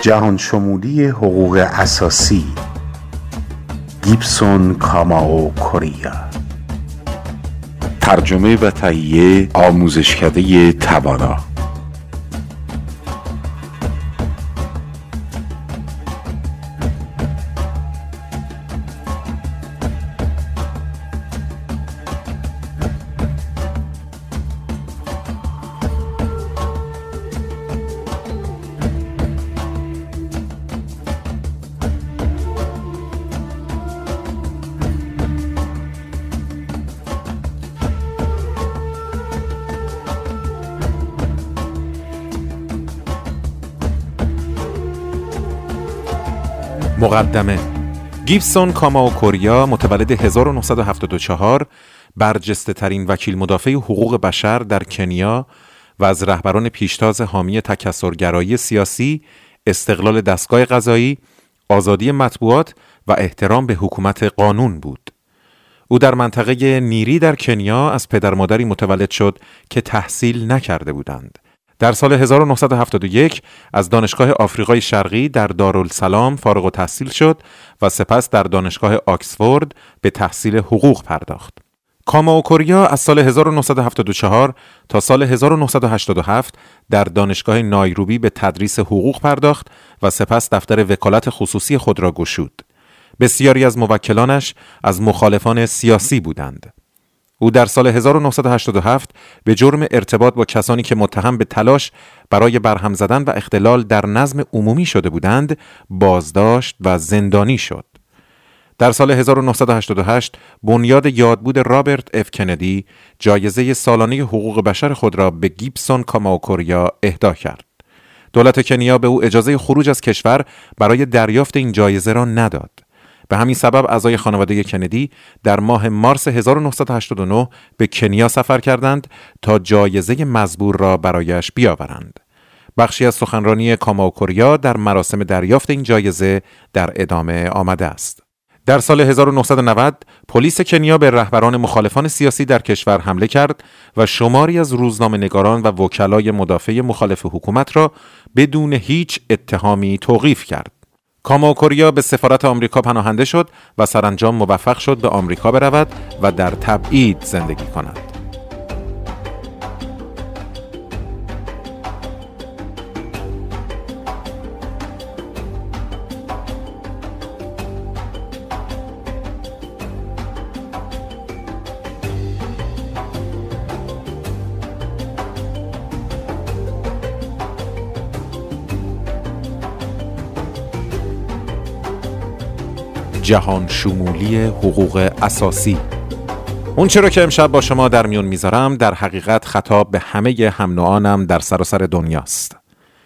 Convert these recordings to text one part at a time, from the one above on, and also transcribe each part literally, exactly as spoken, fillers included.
جهان شمولی حقوق اساسی، گیبسون کامائو کوریا. ترجمه و تهیه آموزشکده توانا. مقدمه. گیبسون کامائو کوریا متولد هزار و نهصد و هفتاد و چهار، برجسته ترین وکیل مدافع حقوق بشر در کنیا و از رهبران پیشتاز حامی تکثرگرایی سیاسی، استقلال دستگاه قضایی، آزادی مطبوعات و احترام به حکومت قانون بود. او در منطقه نیری در کنیا از پدر مادری متولد شد که تحصیل نکرده بودند. در سال هزار و نهصد و هفتاد و یک از دانشگاه آفریقای شرقی در دارالسلام فارغ التحصیل شد و سپس در دانشگاه آکسفورد به تحصیل حقوق پرداخت. کامائو کوریا از سال هزار و نهصد و هفتاد و چهار تا سال هزار و نهصد و هشتاد و هفت در دانشگاه نایروبی به تدریس حقوق پرداخت و سپس دفتر وکالت خصوصی خود را گشود. بسیاری از موکلانش از مخالفان سیاسی بودند. او در سال هزار و نهصد و هشتاد و هفت به جرم ارتباط با کسانی که متهم به تلاش برای برهم زدن و اختلال در نظم عمومی شده بودند بازداشت و زندانی شد. در سال هزار و نهصد و هشتاد و هشت بنیاد یادبود رابرت اف کندی جایزه سالانه حقوق بشر خود را به گیبسون کامائو کوریا اهدا کرد. دولت کنیا به او اجازه خروج از کشور برای دریافت این جایزه را نداد. به همین سبب اعضای خانواده کندی در ماه مارس هزار و نهصد و هشتاد و نه به کنیا سفر کردند تا جایزه مزبور را برایش بیاورند. بخشی از سخنرانی کامائو کوریا در مراسم دریافت این جایزه در ادامه آمده است. در سال هزار و نهصد و نود پلیس کنیا به رهبران مخالفان سیاسی در کشور حمله کرد و شماری از روزنامه‌نگاران و وکلای مدافع مخالف حکومت را بدون هیچ اتهامی توقیف کرد. کامائو کوریا به سفارت آمریکا پناهنده شد و سرانجام موفق شد به آمریکا برود و در تبعید زندگی کند. جهان شمولی حقوق اساسی. اون چرا که امشب با شما در میون میذارم در حقیقت خطاب به همه هم نوعانم در سراسر دنیاست.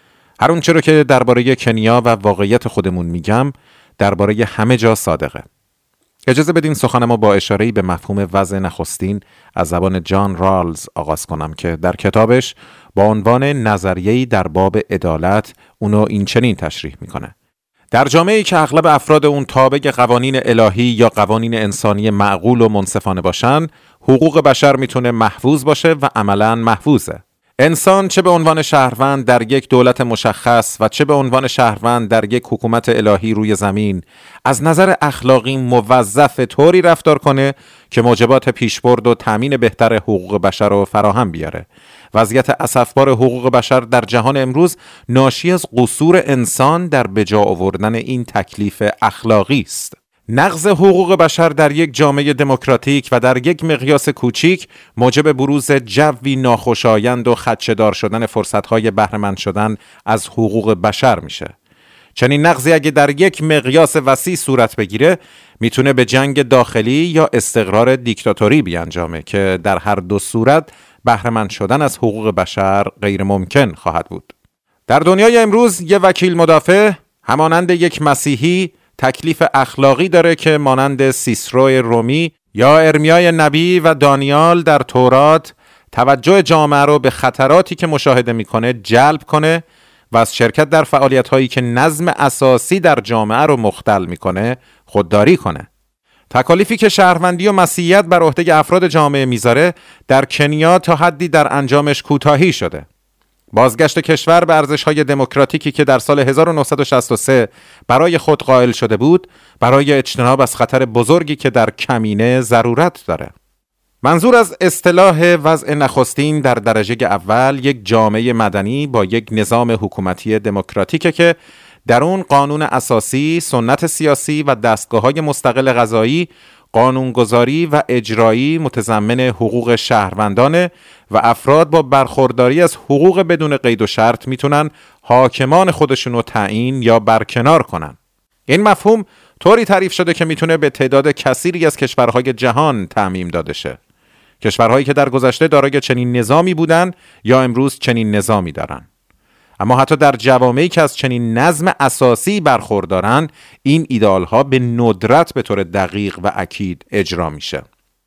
هر اون چرا که درباره کنیا و واقعیت خودمون میگم درباره همه جا صادقه. اجازه بدین سخنمو با اشاره‌ای به مفهوم وضع نخستین از زبان جان رالز آغاز کنم که در کتابش با عنوان نظریه‌ای در باب عدالت اونو این چنین تشریح میکنه: در جامعه‌ای که اغلب افراد اون تابع قوانین الهی یا قوانین انسانی معقول و منصفانه باشن، حقوق بشر میتونه محفوظ باشه و عملاً محفوظه. انسان چه به عنوان شهروند در یک دولت مشخص و چه به عنوان شهروند در یک حکومت الهی روی زمین از نظر اخلاقی موظف طوری رفتار کنه که موجبات پیشبرد و تامین بهتر حقوق بشر رو فراهم بیاره. وضعیت اسفبار حقوق بشر در جهان امروز ناشی از قصور انسان در بجا آوردن این تکلیف اخلاقی است. نقض حقوق بشر در یک جامعه دموکراتیک و در یک مقیاس کوچیک موجب بروز جوی ناخوشایند و خدشه‌دار شدن فرصت‌های بهره‌مند شدن از حقوق بشر میشه. چنین نقضی اگه در یک مقیاس وسیع صورت بگیره میتونه به جنگ داخلی یا استقرار دیکتاتوری بیانجامه که در هر دو صورت بهره‌مند شدن از حقوق بشر غیر ممکن خواهد بود. در دنیای امروز یه وکیل مدافع همانند یک مسیحی تکلیف اخلاقی داره که مانند سیسرو رومی یا ارمیای نبی و دانیال در تورات توجه جامعه رو به خطراتی که مشاهده میکنه جلب کنه و از شرکت در فعالیت‌هایی که نظم اساسی در جامعه رو مختل میکنه خودداری کنه. تکالیفی که شهروندی و مسیحیت بر عهده افراد جامعه میذاره در کنیا تا حدی در انجامش کوتاهی شده. بازگشت کشور به ارزش‌های دموکراتیکی که در سال هزار و نهصد و شصت و سه برای خود قائل شده بود، برای اجتناب از خطر بزرگی که در کمینه ضرورت داره. منظور از اصطلاح وضع نخستین در درجه اول یک جامعه مدنی با یک نظام حکومتی دموکراتیکه که در اون قانون اساسی، سنت سیاسی و دستگاه‌های مستقل قضایی، قانونگذاری و اجرایی متضمن حقوق شهروندانه و افراد با برخورداری از حقوق بدون قید و شرط میتونن حاکمان خودشون رو تعیین یا برکنار کنن. این مفهوم طوری تعریف شده که میتونه به تعداد کثیری از کشورهای جهان تعمیم داده شه. کشورهایی که در گذشته دارای چنین نظامی بودن یا امروز چنین نظامی دارن. اما حتی در جوامعی که از چنین نظم اساسی برخوردارن، این ایدئال‌ها به ندرت به طور دقیق و اکید اجرا میشه.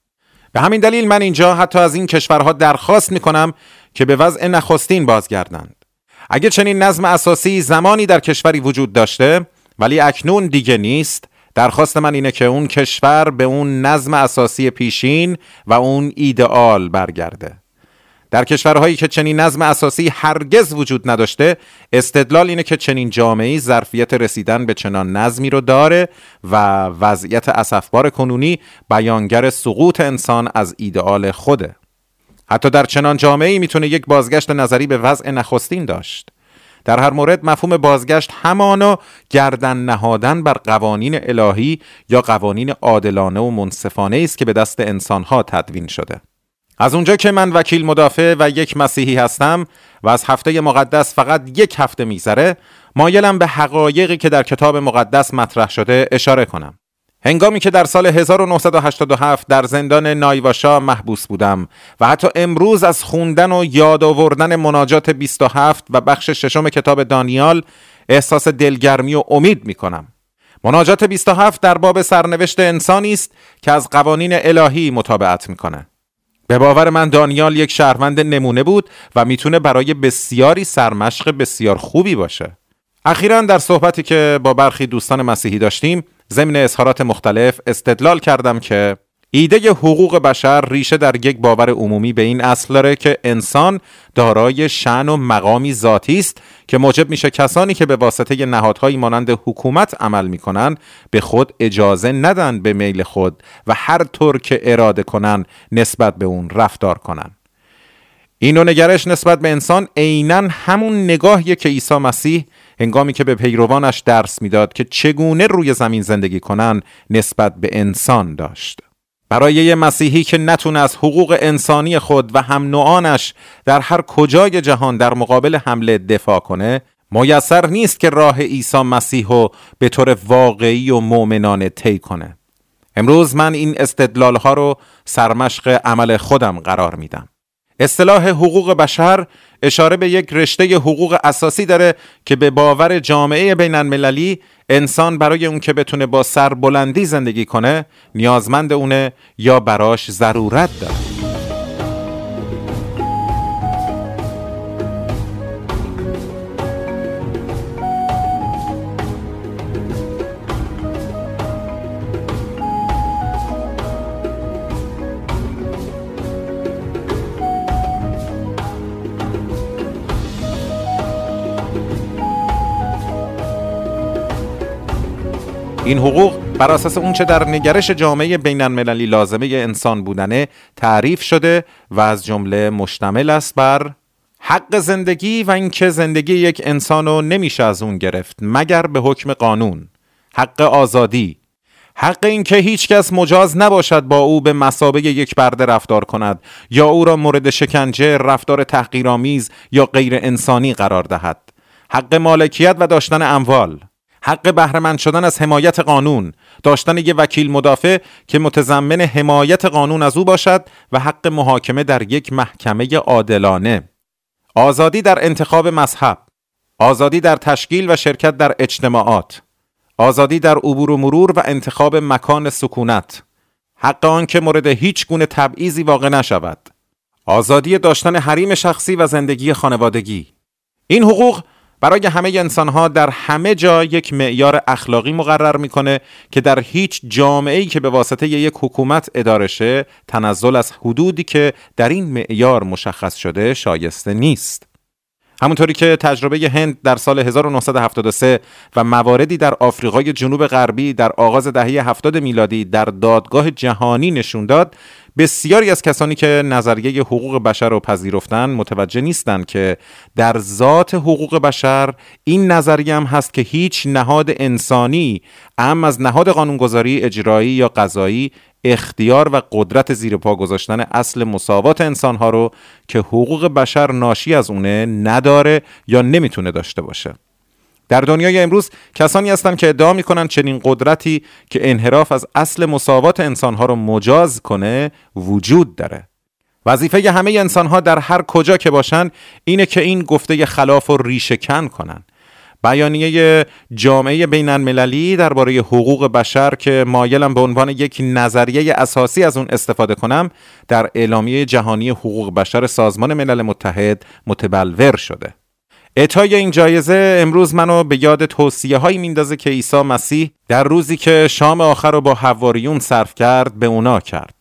به همین دلیل من اینجا حتی از این کشورها درخواست میکنم که به وضع نخستین بازگردند. اگه چنین نظم اساسی زمانی در کشوری وجود داشته ولی اکنون دیگه نیست، درخواست من اینه که اون کشور به اون نظم اساسی پیشین و اون ایدئال برگرده. در کشورهایی که چنین نظم اساسی هرگز وجود نداشته، استدلال اینه که چنین جامعه‌ای ظرفیت رسیدن به چنان نظمی رو داره و وضعیت اسفبار کنونی بیانگر سقوط انسان از ایدئال خوده. حتی در چنان جامعه‌ای میتونه یک بازگشت نظری به وضع نخستین داشت. در هر مورد مفهوم بازگشت همانا گردن نهادن بر قوانین الهی یا قوانین عادلانه و منصفانه است که به دست انسانها تدوین شده. از اونجا که من وکیل مدافع و یک مسیحی هستم و از هفته مقدس فقط یک هفته میگذره، مایلم به حقایقی که در کتاب مقدس مطرح شده اشاره کنم. هنگامی که در سال هزار و نهصد و هشتاد و هفت در زندان نایواشا محبوس بودم و حتی امروز از خوندن و یاد آوردن مناجات بیست و هفت و بخش ششم کتاب دانیال احساس دلگرمی و امید می کنم. مناجات بیست و هفت در باب سرنوشت انسانی است که از قوانین الهی مطابقت می کنه. به باور من دانیال یک شهروند نمونه بود و میتونه برای بسیاری سرمشق بسیار خوبی باشه. اخیراً در صحبتی که با برخی دوستان مسیحی داشتیم، ضمن اظهارات مختلف استدلال کردم که ایده حقوق بشر ریشه در یک باور عمومی به این اصل داره که انسان دارای شأن و مقامی ذاتی است که موجب میشه کسانی که به واسطه نهادهایی مانند حکومت عمل میکنن به خود اجازه ندن به میل خود و هر طور که اراده کنن نسبت به اون رفتار کنن. این نوع نگرش نسبت به انسان عیناً همون نگاهیه که عیسی مسیح هنگامی که به پیروانش درس میداد که چگونه روی زمین زندگی کنن نسبت به انسان داشت. برای یه مسیحی که نتونه از حقوق انسانی خود و هم نوعانش در هر کجای جهان در مقابل حمله دفاع کنه، میسر نیست که راه عیسی مسیح رو به طور واقعی و مؤمنانه طی کنه. امروز من این استدلال ها رو سرمشق عمل خودم قرار میدم. اصطلاح حقوق بشر اشاره به یک رشته حقوق اساسی داره که به باور جامعه بین المللی انسان برای اون که بتونه با سربلندی زندگی کنه نیازمند اونه یا براش ضرورت داره. این حقوق بر اساس اون چه در نگرش جامعه بین المللی لازمه انسان بودنه تعریف شده و از جمله مشتمل است بر حق زندگی و اینکه زندگی یک انسان رو نمیشه از اون گرفت مگر به حکم قانون، حق آزادی، حق اینکه هیچ کس مجاز نباشد با او به مثابه یک برده رفتار کند یا او را مورد شکنجه، رفتار تحقیرآمیز یا غیر انسانی قرار دهد، حق مالکیت و داشتن اموال، حق بهره‌مند شدن از حمایت قانون، داشتن یک وکیل مدافع که متضمن حمایت قانون از او باشد و حق محاکمه در یک محکمه عادلانه، آزادی در انتخاب مذهب، آزادی در تشکیل و شرکت در اجتماعات، آزادی در عبور و مرور و انتخاب مکان سکونت، حق آن که مورد هیچ گونه تبعیضی واقع نشود، آزادی داشتن حریم شخصی و زندگی خانوادگی. این حقوق برای همه انسان‌ها در همه جا یک معیار اخلاقی مقرر می‌کنه که در هیچ جامعه‌ای که به واسطه یک حکومت اداره شه تنزل از حدودی که در این معیار مشخص شده شایسته نیست. همونطوری که تجربه هند در سال هزار و نهصد و هفتاد و سه و مواردی در آفریقای جنوب غربی در آغاز دهه هفتاد میلادی در دادگاه جهانی نشون داد، بسیاری از کسانی که نظریه حقوق بشر رو پذیرفتن متوجه نیستند که در ذات حقوق بشر این نظریه هم هست که هیچ نهاد انسانی اهم از نهاد قانونگذاری، اجرایی یا قضایی اختیار و قدرت زیر پا گذاشتن اصل مساوات انسانها رو که حقوق بشر ناشی از اونه نداره یا نمیتونه داشته باشه. در دنیای امروز کسانی هستند که ادعا میکنن چنین قدرتی که انحراف از اصل مساوات انسانها رو مجاز کنه وجود داره. وظیفه همه انسانها در هر کجا که باشن اینه که این گفته خلاف رو ریشه کن کنن. بیانیه جامعه بین المللی درباره حقوق بشر که مایلم به عنوان یک نظریه اساسی از اون استفاده کنم، در اعلامیه جهانی حقوق بشر سازمان ملل متحد متبلور شده. اعطای این جایزه امروز منو به یاد توصیه هایی میندازه که عیسی مسیح در روزی که شام آخر رو با حواریون صرف کرد به اونا کرد.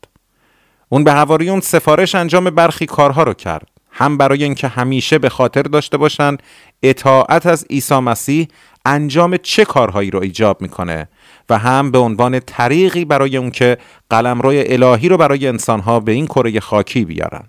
اون به حواریون سفارش انجام برخی کارها رو کرد، هم برای اینکه همیشه به خاطر داشته باشن اطاعت از عیسی مسیح انجام چه کارهایی رو ایجاب میکنه و هم به عنوان طریقی برای اون که قلمرو الهی رو برای انسانها به این کره خاکی بیارن.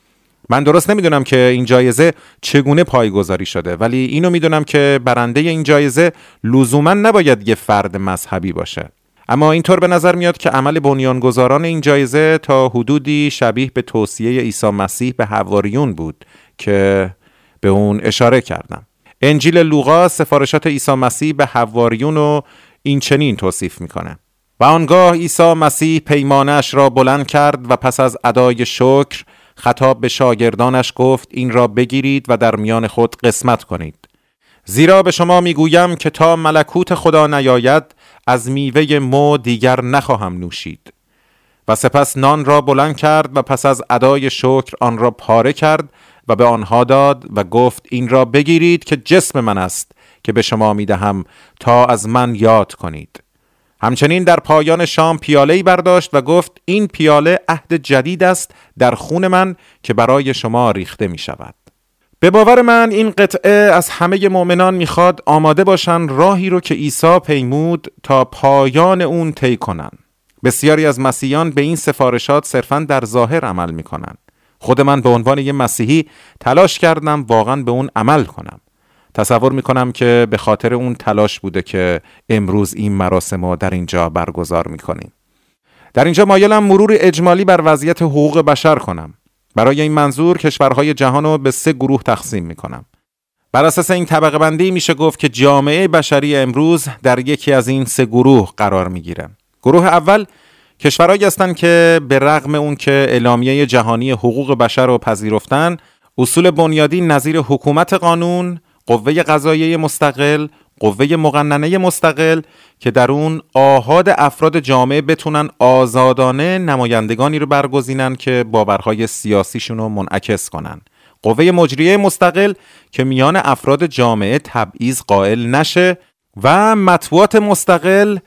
من درست نمیدونم که این جایزه چگونه پایه‌گذاری شده، ولی اینو میدونم که برنده این جایزه لزوما نباید یه فرد مذهبی باشه. اما اینطور به نظر میاد که عمل بنیانگذاران این جایزه تا حدودی شبیه به توصیه عیسی مسیح به حواریون بود که به اون اشاره کردم. انجیل لوقا سفارشات عیسی مسیح به حواریون رو این چنین توصیف میکنه: و آنگاه عیسی مسیح پیمانش را بلند کرد و پس از ادای شکر خطاب به شاگردانش گفت این را بگیرید و در میان خود قسمت کنید. زیرا به شما میگویم که تا ملکوت خدا نیاید از میوه مو دیگر نخواهم نوشید. و سپس نان را بلند کرد و پس از ادای شکر آن را پاره کرد و به آنها داد و گفت این را بگیرید که جسم من است که به شما میدهم تا از من یاد کنید. همچنین در پایان شام پیاله‌ای برداشت و گفت این پیاله عهد جدید است در خون من که برای شما ریخته می شود. به باور من این قطعه از همه مؤمنان میخواد آماده باشن راهی رو که عیسی پیمود تا پایان اون طی کنن. بسیاری از مسیحیان به این سفارشات صرفاً در ظاهر عمل میکنن. خود من به عنوان یه مسیحی تلاش کردم واقعاً به اون عمل کنم. تصور میکنم که به خاطر اون تلاش بوده که امروز این مراسم رو در اینجا برگزار میکنیم. در اینجا مایلم مرور اجمالی بر وضعیت حقوق بشر کنم. برای این منظور کشورهای جهان رو به سه گروه تقسیم میکنم. بر اساس این طبقه بندی میشه گفت که جامعه بشری امروز در یکی از این سه گروه قرار میگیره. گروه اول کشورهایی هستند که به رغم اون که اعلامیه جهانی حقوق بشر رو پذیرفتن، اصول بنیادی نظیر حکومت قانون، قوه قضاییه مستقل، قوه مقننه مستقل که در اون آحاد افراد جامعه بتونن آزادانه نمایندگانی رو برگزینن که باورهای سیاسیشون رو منعکس کنن، قوه مجریه مستقل که میان افراد جامعه تبعیض قائل نشه و مطبوعات مستقل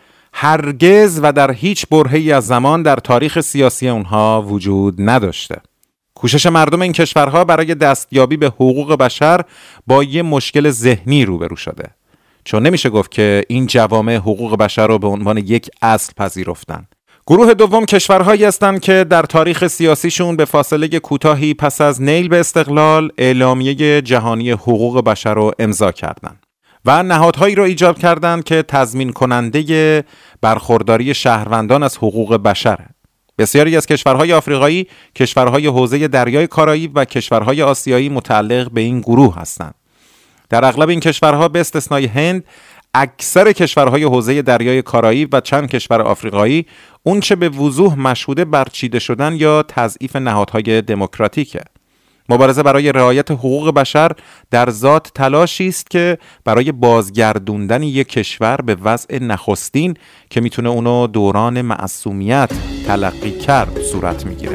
هرگز و در هیچ برهه‌ای از زمان در تاریخ سیاسی اونها وجود نداشته. کوشش مردم این کشورها برای دستیابی به حقوق بشر با یه مشکل ذهنی روبرو شده، چون نمیشه گفت که این جوامع حقوق بشر رو به عنوان یک اصل پذیرفتن. گروه دوم کشورهایی هستند که در تاریخ سیاسیشون به فاصله کوتاهی پس از نیل به استقلال اعلامیه جهانی حقوق بشر رو امضا کردند و نهادهایی رو ایجاد کردند که تضمین کننده برخورداری شهروندان از حقوق بشره. بسیاری از کشورهای آفریقایی، کشورهای حوزه دریای کارائیب و کشورهای آسیایی متعلق به این گروه هستند. در اغلب این کشورها به استثنای هند، اکثر کشورهای حوزه دریای کارائیب و چند کشور آفریقایی اونچه به وضوح مشهوده برچیده شدن یا تضعیف نهادهای دموکراتیکه. مبارزه برای رعایت حقوق بشر در ذات تلاشی است که برای بازگردوندن یک کشور به وضع نخستین که میتونه اونو دوران معصومیت تلقی کرد صورت میگیره.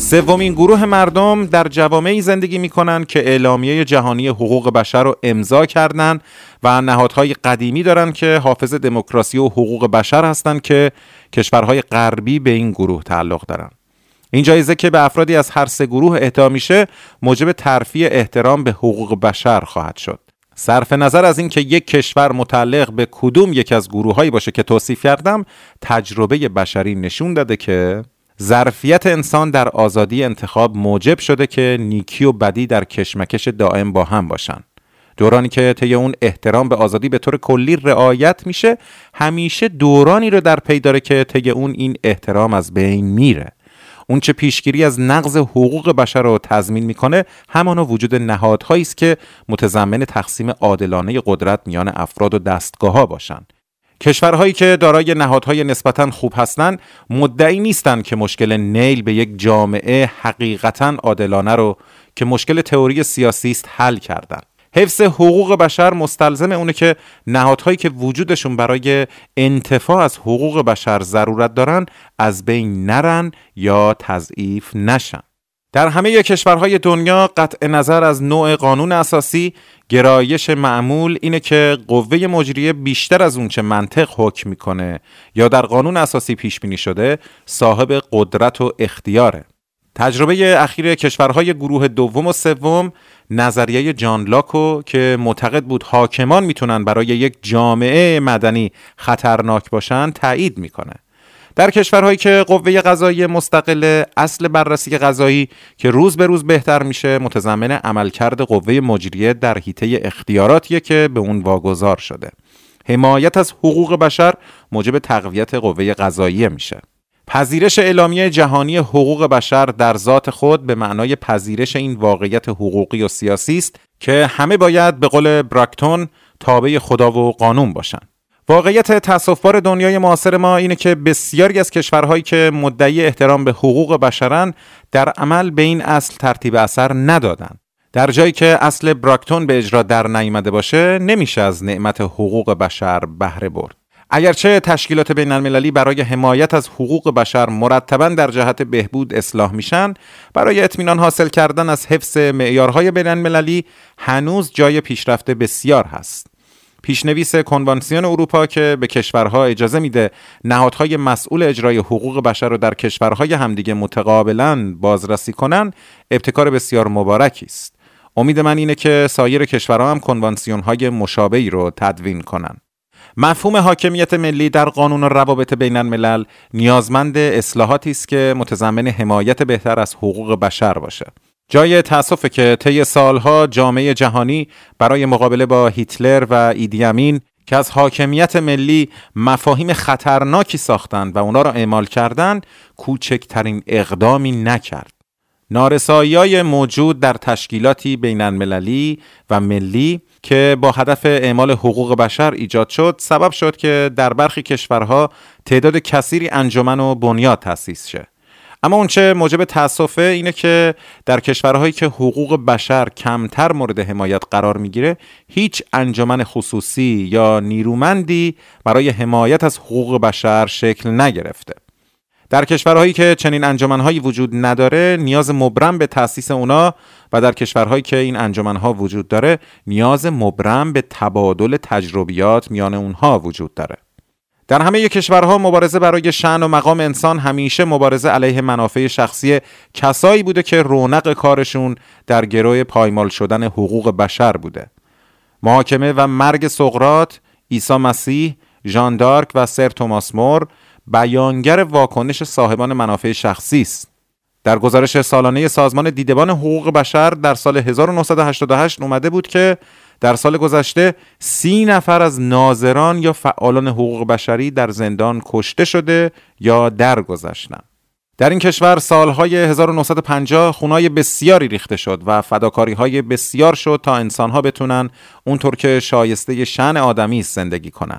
سومین گروه مردم در جوامعی زندگی می‌کنند که اعلامیه جهانی حقوق بشر رو امضا کردند و نهادهای قدیمی دارند که حافظ دموکراسی و حقوق بشر هستند که کشورهای غربی به این گروه تعلق دارند. این جایزه که به افرادی از هر سه گروه اهدا میشه موجب ترفیع احترام به حقوق بشر خواهد شد. صرف نظر از این که یک کشور متعلق به کدوم یک از گروه‌هایی باشه که توصیف کردم، تجربه بشری نشون داده که ظرفیت انسان در آزادی انتخاب موجب شده که نیکی و بدی در کشمکش دائم با هم باشن. دورانی که طی اون احترام به آزادی به طور کلی رعایت میشه، همیشه دورانی رو در پی داره که طی اون این احترام از بین میره. اون چه پیشگیری از نقض حقوق بشر رو تضمین میکنه، همانا وجود نهادهایی است که متضمن تقسیم عادلانه قدرت میان افراد و دستگاه‌ها باشن. کشورهایی که دارای نهادهای نسبتاً خوب هستند مدعی نیستند که مشکل نیل به یک جامعه حقیقتاً عادلانه رو که مشکل تئوری سیاسی است حل کردن. حفظ حقوق بشر مستلزم اونه که نهادهایی که وجودشون برای انتفاع از حقوق بشر ضرورت دارن از بین نرن یا تضعیف نشن. در همه کشورهای دنیا قطع نظر از نوع قانون اساسی، گرایش معمول اینه که قوه مجریه بیشتر از اون چه منطق حکم میکنه یا در قانون اساسی پیش بینی شده صاحب قدرت و اختیاره. تجربه اخیر کشورهای گروه دوم و سوم نظریه جان لاکو که معتقد بود حاکمان میتونن برای یک جامعه مدنی خطرناک باشن تایید میکنه. در کشورهایی که قوه قضایی مستقل، اصل بررسی قضایی که روز به روز بهتر میشه متضمن عملکرد قوه مجریه در حیطه اختیاراتیه که به اون واگذار شده. حمایت از حقوق بشر موجب تقویت قوه قضاییه میشه. پذیرش اعلامیه جهانی حقوق بشر در ذات خود به معنای پذیرش این واقعیت حقوقی و سیاسی است که همه باید به قول براکتون تابع خدا و قانون باشن. واقعیت تأسف‌بار دنیای معاصر ما اینه که بسیاری از کشورهایی که مدعی احترام به حقوق بشرن در عمل به این اصل ترتیب اثر ندادن. در جایی که اصل براکتون به اجرا در نیامده باشه نمیشه از نعمت حقوق بشر بهره برد. اگرچه تشکیلات بین المللی برای حمایت از حقوق بشر مرتباً در جهت بهبود اصلاح میشن، برای اطمینان حاصل کردن از حفظ معیارهای بین المللی هنوز جای پیشرفت بسیار هست. پیشنویس کنوانسیون اروپا که به کشورها اجازه میده نهادهای مسئول اجرای حقوق بشر رو در کشورهای همدیگه متقابلاً بازرسی کنن، ابتکار بسیار مبارکی است. امید من اینه که سایر کشورها هم کنوانسیون‌های مشابهی رو تدوین کنن. مفهوم حاکمیت ملی در قانون و روابط بین الملل نیازمند اصلاحاتی است که متضمن حمایت بهتر از حقوق بشر باشه. جای تأسفه که طی سالها جامعه جهانی برای مقابله با هیتلر و ایدی امین که از حاکمیت ملی مفاهیم خطرناکی ساختند و اونا را اعمال کردند، کوچکترین اقدامی نکرد. نارسایی‌های موجود در تشکیلاتی بین المللی و ملی که با هدف اعمال حقوق بشر ایجاد شد، سبب شد که در برخی کشورها تعداد کثیری انجمن و بنیاد تأسیس شه. اما اونچه موجب تأسفه اینه که در کشورهایی که حقوق بشر کمتر مورد حمایت قرار میگیره، هیچ انجمن خصوصی یا نیرومندی برای حمایت از حقوق بشر شکل نگرفته. در کشورهایی که چنین انجمن‌هایی وجود نداره، نیاز مبرم به تأسیس اونا و در کشورهایی که این انجمن‌ها وجود داره، نیاز مبرم به تبادل تجربیات میان اونها وجود داره. در همه کشورها مبارزه برای شأن و مقام انسان همیشه مبارزه علیه منافع شخصی کسایی بوده که رونق کارشون در گروه پایمال شدن حقوق بشر بوده. محاکمه و مرگ سقراط، عیسی مسیح، ژان دارک و سر توماس مور بیانگر واکنش صاحبان منافع شخصی است. در گزارش سالانه سازمان دیدبان حقوق بشر در سال هزار و نهصد و هشتاد و هشت اومده بود که در سال گذشته سی نفر از ناظران یا فعالان حقوق بشری در زندان کشته شده یا درگذشتن. در این کشور سالهای هزار و نهصد و پنجاه خونای بسیاری ریخته شد و فداکاری‌های بسیار شد تا انسان‌ها بتونن اونطور که شایسته شأن آدمی زندگی کنن.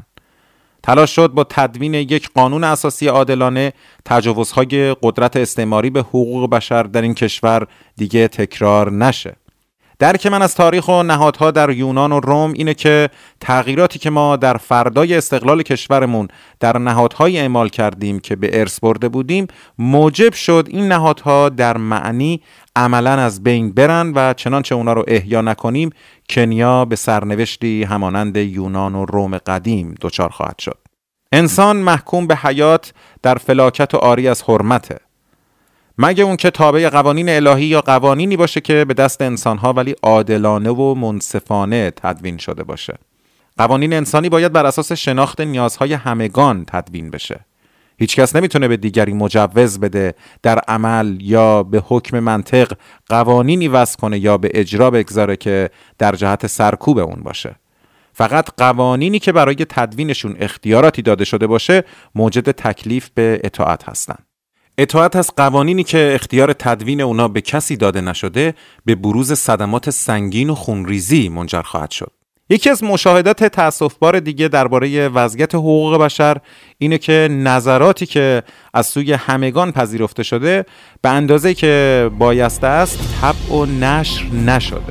تلاش شد با تدوین یک قانون اساسی عادلانه تجاوزهای قدرت استعماری به حقوق بشر در این کشور دیگه تکرار نشه. درک من از تاریخ و نهادها در یونان و روم اینه که تغییراتی که ما در فردای استقلال کشورمون در نهادهای اعمال کردیم که به ارث برده بودیم موجب شد این نهادها در معنی عملاً از بین برن و چنانچه اونا رو احیا نکنیم کنیا به سرنوشتی همانند یونان و روم قدیم دچار خواهد شد. انسان محکوم به حیات در فلاکت و عاری از حرمته، مگه اون که تابع قوانین الهی یا قوانینی باشه که به دست انسانها ولی عادلانه و منصفانه تدوین شده باشه. قوانین انسانی باید بر اساس شناخت نیازهای همگان تدوین بشه. هیچ کس نمیتونه به دیگری مجوز بده در عمل یا به حکم منطق قوانینی وضع کنه یا به اجرا بگذاره که در جهت سرکوب اون باشه. فقط قوانینی که برای تدوینشون اختیاراتی داده شده باشه موجد تکلیف به اطاعت هستن. اطاعت از قوانینی که اختیار تدوین اونا به کسی داده نشده به بروز صدمات سنگین و خونریزی منجر خواهد شد. یکی از مشاهدات تأسف‌بار دیگه درباره وضعیت حقوق بشر اینه که نظراتی که از سوی همگان پذیرفته شده به اندازه‌ای که بایسته است طبع و نشر نشده.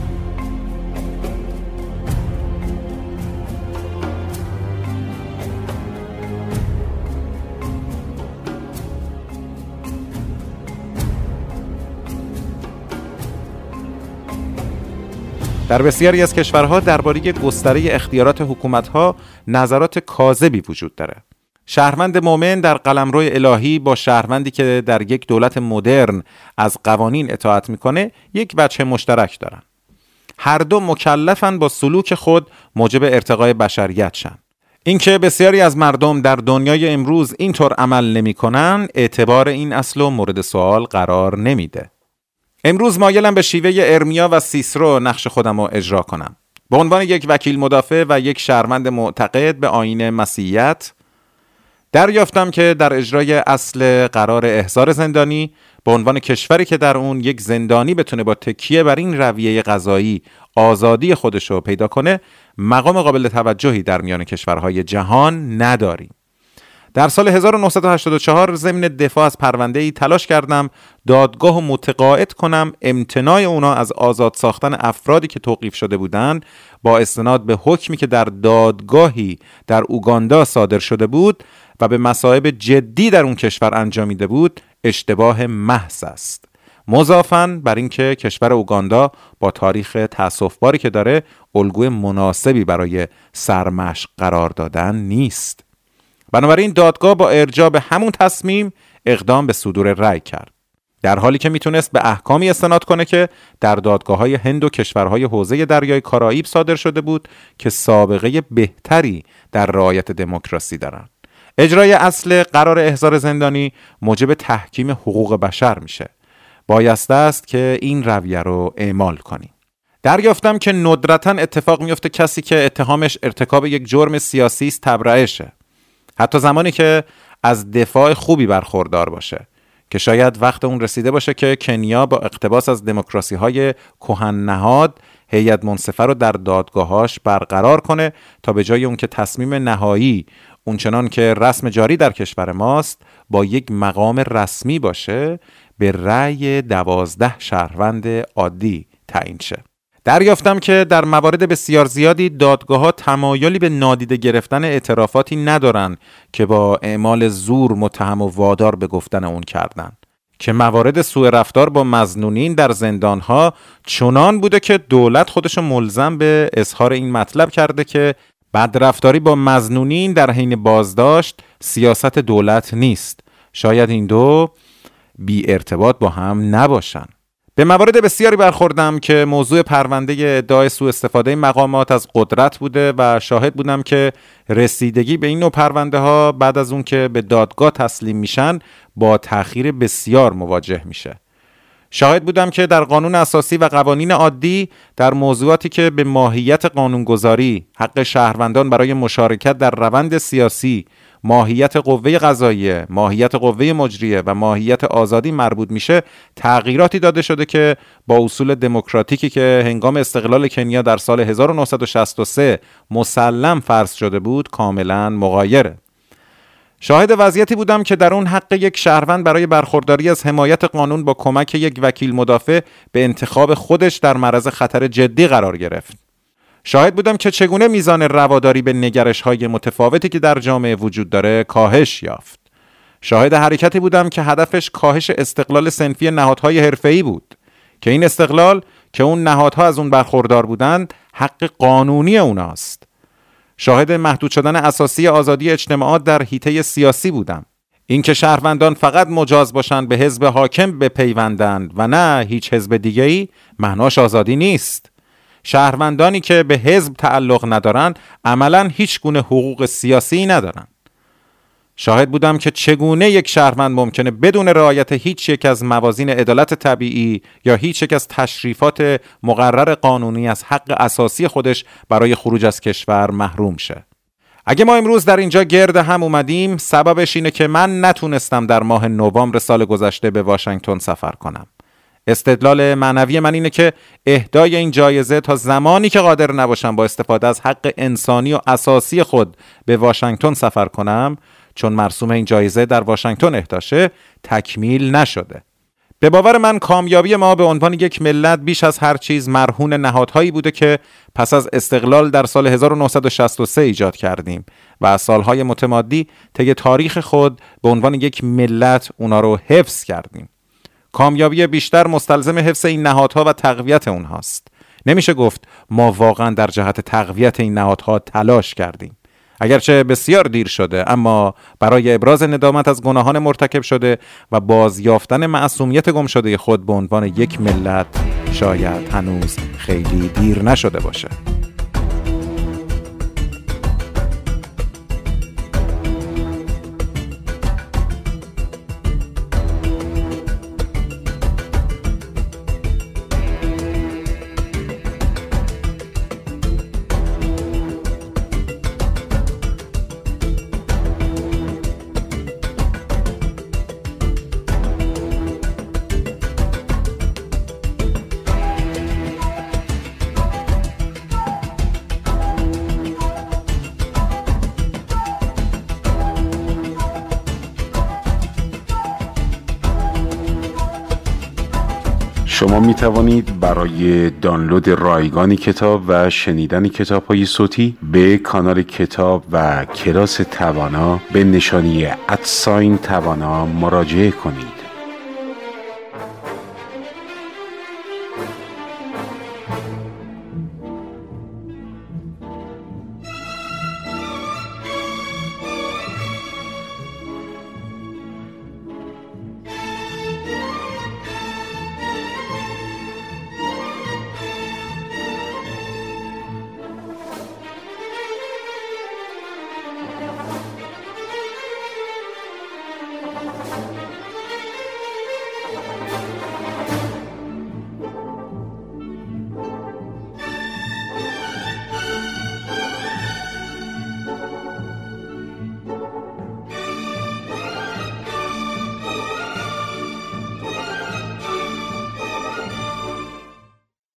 در بسیاری از کشورها درباره گستره اختیارات حکومت‌ها نظرات کاذبی وجود داره. شهروند مؤمن در قلمرو الهی با شهروندی که در یک دولت مدرن از قوانین اطاعت میکنه یک وجه مشترک دارن. هر دو مکلفن با سلوک خود موجب ارتقای بشریت شن. اینکه بسیاری از مردم در دنیای امروز اینطور عمل نمیکنن اعتبار این اصل و مورد سوال قرار نمیده. امروز مایلم به شیوه ارمیا و سیسرو نقش خودم رو اجرا کنم. به عنوان یک وکیل مدافع و یک شهروند معتقد به آیین مسیحیت دریافتم که در اجرای اصل قرار احضار زندانی به عنوان کشوری که در اون یک زندانی بتونه با تکیه بر این رویه قضایی آزادی خودش رو پیدا کنه مقام قابل توجهی در میان کشورهای جهان نداریم. در سال هزار و نهصد و هشتاد و چهار ضمن دفاع از پرونده‌ای تلاش کردم دادگاه و متقاعد کنم امتناع اونا از آزاد ساختن افرادی که توقیف شده بودند با استناد به حکمی که در دادگاهی در اوگاندا صادر شده بود و به مصائب جدی در اون کشور انجامیده بود اشتباه محض است. مضافاً بر اینکه کشور اوگاندا با تاریخ تأسف‌باری که داره الگوی مناسبی برای سرمشق قرار دادن نیست. بنابراین دادگاه با ارجاع به همون تصمیم اقدام به صدور رأی کرد، در حالی که میتونست به احکامی استناد کنه که در دادگاه‌های هند و کشورهای حوزه دریای کارائیب صادر شده بود که سابقه بهتری در رعایت دموکراسی دارن. اجرای اصل قرار احضار زندانی موجب تحکیم حقوق بشر میشه. بایسته است که این رویه رو اعمال کنیم. دریافتم که ندرتاً اتفاق میفته کسی که اتهامش ارتکاب یک جرم سیاسی است تبرئه شه، حتی زمانی که از دفاع خوبی برخوردار باشه، که شاید وقت اون رسیده باشه که کنیا با اقتباس از دموکراسی‌های کهن نهاد هیئت منصفه رو در دادگاهاش برقرار کنه تا به جای اون که تصمیم نهایی اونچنان که رسم جاری در کشور ماست با یک مقام رسمی باشه به رأی دوازده شهروند عادی تعیین شه. دریافتم که در موارد بسیار زیادی دادگاه‌ها تمایلی به نادیده گرفتن اعترافاتی ندارن که با اعمال زور متهم و وادار به گفتن اون کردن، که موارد سوء رفتار با مظنونین در زندان‌ها چنان بوده که دولت خودشو ملزم به اظهار این مطلب کرده که بدرفتاری با مظنونین در حین بازداشت سیاست دولت نیست. شاید این دو بی ارتباط با هم نباشن. به موارد بسیاری برخوردم که موضوع پرونده ادعای سوء استفاده مقامات از قدرت بوده و شاهد بودم که رسیدگی به این نوع پرونده ها بعد از اون که به دادگاه تسلیم میشن با تأخیر بسیار مواجه میشه. شاهد بودم که در قانون اساسی و قوانین عادی در موضوعاتی که به ماهیت قانونگذاری، حق شهروندان برای مشارکت در روند سیاسی، ماهیت قوه قضاییه، ماهیت قوه مجریه و ماهیت آزادی مربوط میشه تغییراتی داده شده که با اصول دموکراتیکی که هنگام استقلال کنیا در سال هزار و نهصد و شصت و سه مسلم فرض شده بود کاملا مغایره. شاهد وضعیتی بودم که در اون حق یک شهروند برای برخورداری از حمایت قانون با کمک یک وکیل مدافع به انتخاب خودش در معرض خطر جدی قرار گرفت. شاهد بودم که چگونه میزان رواداری به نگرش‌های متفاوتی که در جامعه وجود داره کاهش یافت. شاهد حرکتی بودم که هدفش کاهش استقلال صنفی نهادهای حرفه‌ای بود که این استقلال که اون نهادها از اون برخوردار بودند حق قانونی اوناست. شاهد محدود شدن اساسی آزادی اجتماعات در حیطه سیاسی بودم. این که شهروندان فقط مجاز باشند به حزب حاکم بپیوندند و نه هیچ حزب دیگه‌ای معناش آزادی نیست. شهروندانی که به حزب تعلق ندارند عملاً هیچ گونه حقوق سیاسی ندارند. شاهد بودم که چگونه یک شهروند ممکنه بدون رعایت هیچ یک از موازین عدالت طبیعی یا هیچ یک از تشریفات مقرر قانونی از حق اساسی خودش برای خروج از کشور محروم شه. اگه ما امروز در اینجا گرد هم اومدیم سببش اینه که من نتونستم در ماه نوامبر سال گذشته به واشنگتن سفر کنم. استدلال معنوی من اینه که اهدای این جایزه تا زمانی که قادر نباشم با استفاده از حق انسانی و اساسی خود به واشنگتن سفر کنم، چون مرسوم این جایزه در واشنگتن اهدا شه، تکمیل نشده. به باور من کامیابی ما به عنوان یک ملت بیش از هر چیز مرهون نهادهایی بوده که پس از استقلال در سال هزار و نهصد و شصت و سه ایجاد کردیم و از سالهای متمادی طی تاریخ خود به عنوان یک ملت اونا رو حفظ کردیم. کامیابی بیشتر مستلزم حفظ این نهادها و تقویت اونهاست. نمیشه گفت ما واقعا در جهت تقویت این نهادها تلاش کردیم. اگرچه بسیار دیر شده، اما برای ابراز ندامت از گناهان مرتکب شده و بازیافتن معصومیت گم شده خود به عنوان یک ملت شاید هنوز خیلی دیر نشده باشه. شما می توانید برای دانلود رایگان کتاب و شنیدن کتاب‌های صوتی به کانال کتاب و کلاس توانا به نشانی ادساین توانا مراجعه کنید.